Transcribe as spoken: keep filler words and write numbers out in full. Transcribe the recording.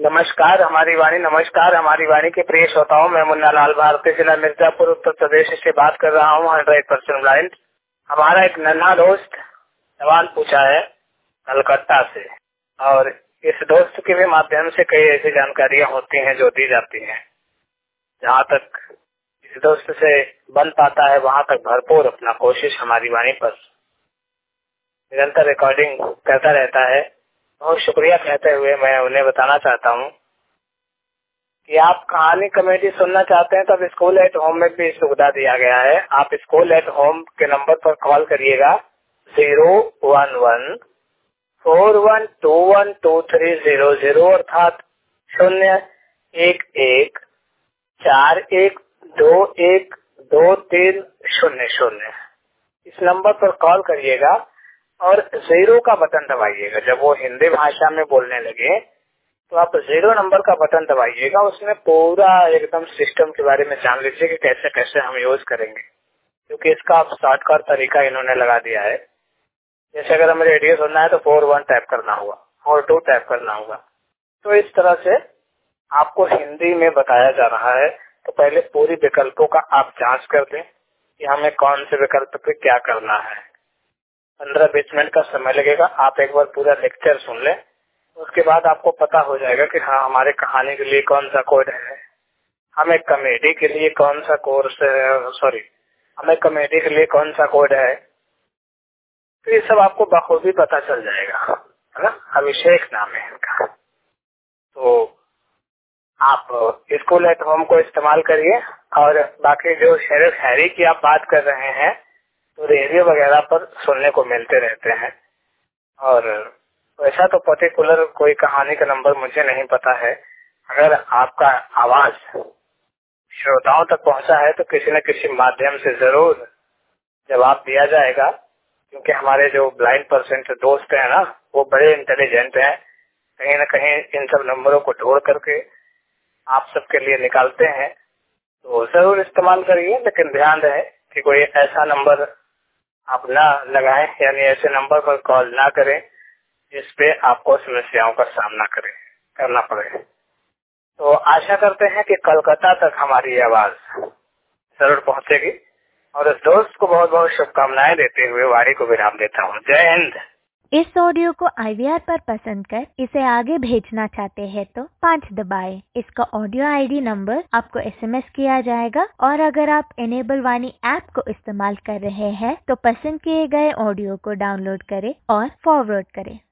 नमस्कार हमारी वाणी नमस्कार हमारी वाणी के प्रिय श्रोताओं, मैं मुन्ना लाल भारती जिला मिर्जापुर उत्तर प्रदेश से बात कर रहा हूँ। Hundred percent blind. हमारा एक नन्हा दोस्त सवाल पूछा है कलकत्ता से, और इस दोस्त के भी माध्यम से कई ऐसी जानकारियां होती हैं जो दी जाती हैं। जहाँ तक इस दोस्त से बन पाता है वहाँ तक भरपूर अपना कोशिश हमारी वाणी पर निरंतर रिकॉर्डिंग करता रहता है। बहुत शुक्रिया कहते हुए मैं उन्हें बताना चाहता हूँ कि आप कहानी कॉमेडी सुनना चाहते हैं तो अब स्कूल एट होम में भी सुविधा दिया गया है। आप स्कूल एट होम के नंबर पर कॉल करिएगा zero one one four one two one two three zero zero अर्थात शून्य एक एक चार एक दो एक दो तीन शून्य शून्य। इस नंबर पर कॉल करिएगा और जीरो का बटन दबाइएगा। जब वो हिंदी भाषा में बोलने लगे तो आप जीरो नंबर का बटन दबाइएगा। उसमें पूरा एकदम सिस्टम के बारे में जान लीजिए कि कैसे कैसे हम यूज करेंगे, क्योंकि इसका आप शॉर्टकट तरीका इन्होंने लगा दिया है। जैसे अगर हमें रेडियो सुनना है तो फोर वन टाइप करना होगा, फोर टू टाइप करना होगा। तो इस तरह से आपको हिंदी में बताया जा रहा है। तो पहले पूरी विकल्पों का आप जांच कर दें कि हमें कौन से विकल्प पे क्या करना है। पंद्रह बीस मिनट का समय लगेगा। आप एक बार पूरा लेक्चर सुन लें, उसके बाद आपको पता हो जाएगा कि हाँ हमारे कहानी के लिए कौन सा कोड है, हमें कॉमेडी के लिए कौन सा कोर्स है, सॉरी हमें कॉमेडी के लिए कौन सा कोड है। तो ये सब आपको बखूबी पता चल जाएगा, है ना। अभिषेक नाम है इनका। तो आप स्कूल एट होम को इस्तेमाल करिए। और बाकी जो शेर शायरी की आप बात कर रहे हैं तो रेडियो वगैरह पर सुनने को मिलते रहते हैं। और वैसा तो पर्टिकुलर कोई कहानी का नंबर मुझे नहीं पता है। अगर आपका आवाज श्रोताओं तक पहुंचा है तो किसी न किसी माध्यम से जरूर जवाब दिया जाएगा, क्योंकि हमारे जो ब्लाइंड पर्सन दोस्त हैं ना, वो बड़े इंटेलिजेंट हैं। कहीं न कहीं इन सब नंबरों को ढूंढ करके आप सबके लिए निकालते हैं। तो जरूर इस्तेमाल करिए, लेकिन ध्यान रहे कि कोई ऐसा नंबर आप ना लगाएं, यानी ऐसे नंबर पर कॉल ना करें जिस पे आपको समस्याओं का सामना करें करना पड़े। तो आशा करते हैं कि कलकत्ता तक हमारी आवाज जरूर पहुंचेगी। और इस दोस्त को बहुत बहुत शुभकामनाएं देते हुए वाणी को विराम देता हूँ। जय हिंद। इस ऑडियो को आई वी आर पर पसंद कर इसे आगे भेजना चाहते हैं तो पाँच दबाएं। इसका ऑडियो आई डी नंबर आपको एस एम एस किया जाएगा। और अगर आप इनेबल वाणी ऐप को इस्तेमाल कर रहे हैं तो पसंद किए गए ऑडियो को डाउनलोड करें और फॉरवर्ड करें।